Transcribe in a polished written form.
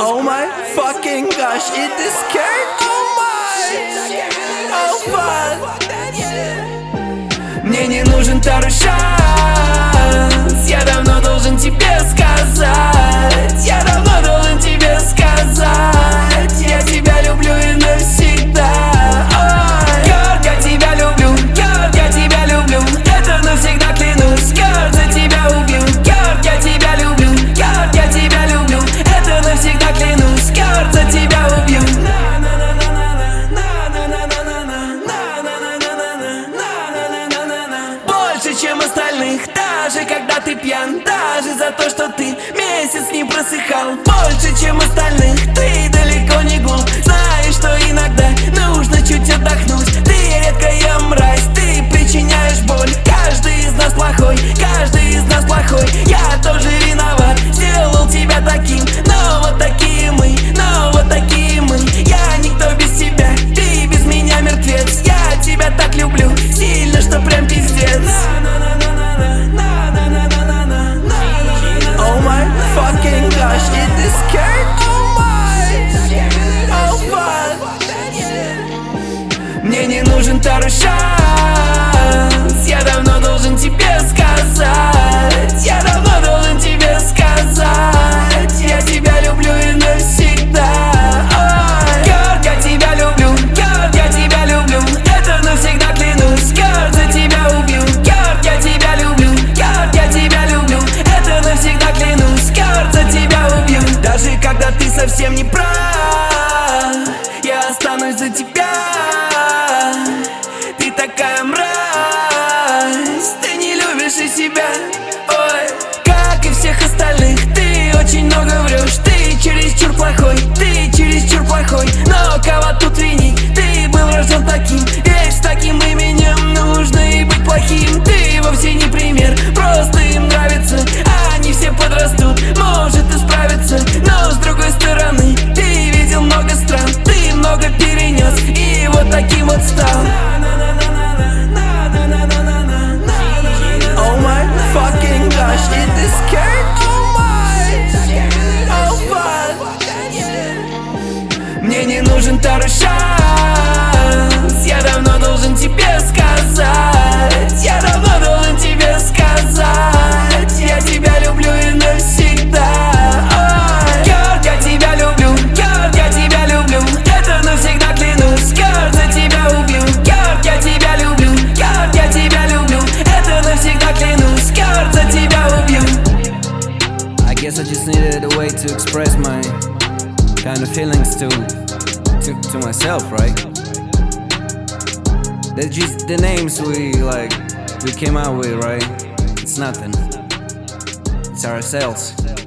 Oh my fucking gosh, it is scared. Oh my, oh fuck. Мне не нужен второй шанс. Я давно должен тебе сказать. Я давно должен тебе сказать. Я тебя люблю и навсегда. Ой. Girl, я тебя люблю. Girl, я тебя люблю. Это навсегда клянусь. Girl, за тебя убью. Girl, я тебя люблю. Girl, я тебя люблю. Это навсегда клянусь. Girl, за тебя убью. Больше, чем остальных, даже когда ты пьян. Даже за то, что ты месяц не просыхал. Больше, чем остальных, ты далеко не глуп. Знаешь, что иногда нужно чуть отдохнуть. Ты редкая мразь, ты причиняешь боль. Каждый из нас плохой, каждый из нас плохой. Я тоже виноват, сделал тебя таким. Но вот такие мы, но вот такие мы. Я никто без тебя, ты без меня мертвец. Я тебя так люблю, сильно, что прям пиздец. Oh my fucking gosh, it is scared. Oh my, oh fuck. Мне не нужен второй шанс. Я давно должен тебе сказать. Я давно должен тебе сказать. Я тебя люблю и навсегда. Ой. Girl, я тебя люблю. Girl, я тебя люблю. Это навсегда клянусь. Girl, за тебя убью. Girl, я тебя люблю. Girl, я тебя люблю. Это навсегда клянусь. Girl, за тебя убью. Даже когда ты совсем не прав, я останусь за тебя. Ты такая мразь, ты не любишь и себя. Ой, как и всех остальных, ты очень много врешь. Ты чересчур плохой, ты чересчур плохой. Но кого тут винить? Ты был рожден таким, ведь с таким именем нужно и быть плохим. Ты вовсе не пример, просто им нравится. Они все подрастут, может исправиться. Но с другой стороны, ты видел много стран, ты много перенес и вот таким вот стал. Oh my fucking gosh, it is scared. Oh my, oh fuck. Мне не нужен второй шанс. Я давно должен тебе сказать. Я давно должен тебе сказать. Я тебя люблю и навсегда. Ой. Girl, я тебя люблю. Girl, я тебя люблю. Это навсегда клянусь. Girl, за тебя убью. Girl, я тебя люблю. Girl, я тебя люблю. Это навсегда клянусь. Girl, за тебя убью. I guess I just needed a way to express my kind of feelings to myself, right? They're just the names we came out with, right? It's nothing. It's ourselves.